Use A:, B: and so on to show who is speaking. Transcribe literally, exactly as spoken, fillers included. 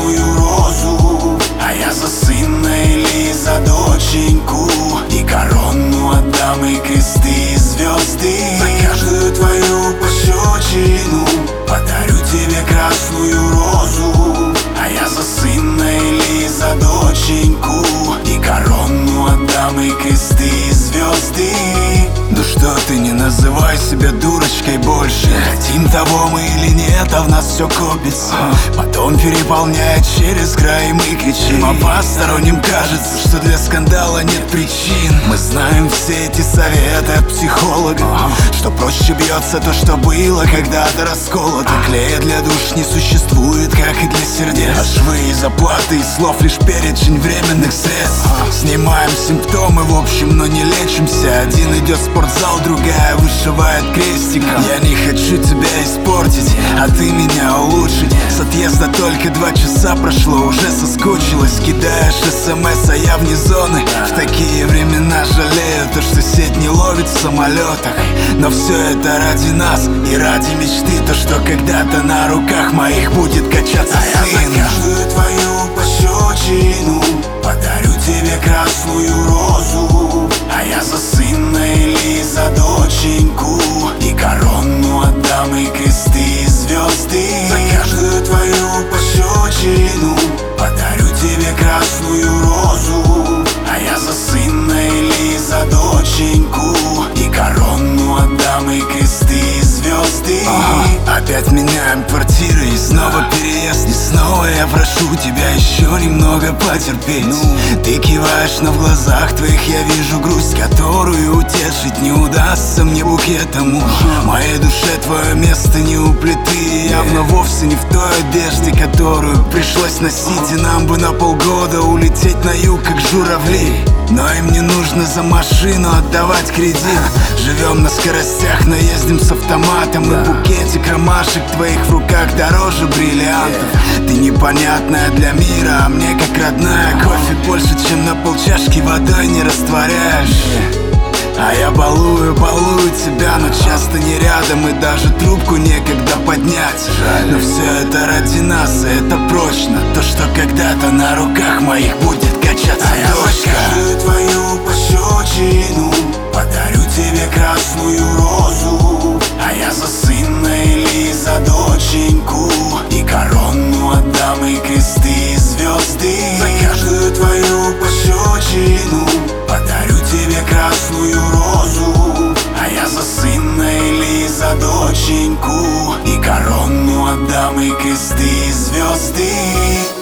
A: красную розу, а я за сына или за доченьку. И корону отдам, и кресты, и звезды. За каждую твою пощечину подарю тебе красную розу, а я за сына или за доченьку. И корону отдам, и кресты, и звезды. Ну что ты, не называй себя дурочкой больше. Хотим того мы или нет, а в нас все копится. Потом переполняет через край, и мы кричим. А посторонним кажется, что для скандала нет причин. Мы знаем все эти советы от психологов, что проще бьется то, что было когда-то расколото. Клея для душ не существует, как и для сердец. А швы и заплаты из слов лишь перечень временных средств. Снимаем симптомы в общем, но не лечимся. Один идет в спортзал, другая вышивает крестиком. Я не хочу тебя испортить, а ты меня улучшить. С отъезда только два часа прошло, уже соскучилась. Кидаешь смс, а я вне зоны. В такие времена жалею то, что сеть не ловит в самолетах. Но все это ради нас и ради мечты, то, что когда-то на руках моих будет качаться сын. А я за каждую твою пощечину подарю тебе красную розу, а я за сына или за доченьку. И корону отдам, и кресты, и звезды. За каждую твою пощечину подарю тебе красную розу, а я за сына или за доченьку. И корону отдам, и кресты, и звезды. Ага. Опять меняем квартиры и снова переезд. И снова я прошу тебя еще немного потерпеть. ну. Ты киваешь, но в глазах твоих я вижу грусть, которую утешить не удастся мне букетом. В моей душе твое место не у плиты, явно вовсе не в той одежде, которую пришлось носить. И нам бы на полгода улететь на юг, как журавли, но им не нужно за машину отдавать кредит. Живем на скоростях, но ездим с автоматом. И букетик ромашек твоих в руках дороже бриллиантов. Ты непонятная для мира, а мне как родная. Кофе больше, чем на полчашки водой не растворяешь. А я балую, балую тебя, но часто не рядом. И даже трубку некогда поднять. Но все это ради нас, и это прочно. То, что когда-то на руках моих будет качаться а дочка. Я за каждую твою пощечину подарю тебе красную розу, а я за сына или за доченьку. И корону отдам, и кресты, и звезды. За каждую твою пощечину подарю тебе красную розу, а я за сына или за доченьку. И корону отдам, и кресты, и звезды.